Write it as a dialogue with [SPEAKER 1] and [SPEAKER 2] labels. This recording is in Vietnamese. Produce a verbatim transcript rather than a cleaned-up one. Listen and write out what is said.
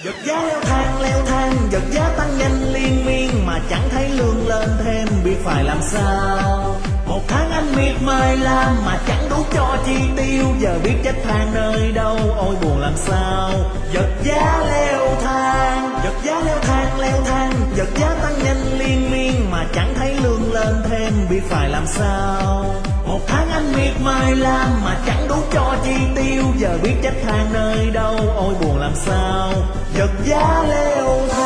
[SPEAKER 1] Giật giá leo thang leo thang, giật giá tăng nhanh liên miên mà chẳng thấy lương lên thêm, biết phải làm sao. Một tháng anh miệt mài làm mà chẳng đủ cho chi tiêu, giờ biết chết than nơi đâu, ôi buồn làm sao. Giật giá leo thang, giật giá leo thang leo thang, giật giá tăng nhanh liên miên mà chẳng thấy lương lên thêm, biết phải làm sao. Một tháng anh miệt mài làm mà chẳng đủ cho chi tiêu, giờ biết chết than nơi đâu, ôi buồn làm sao. Giật giá leo thang.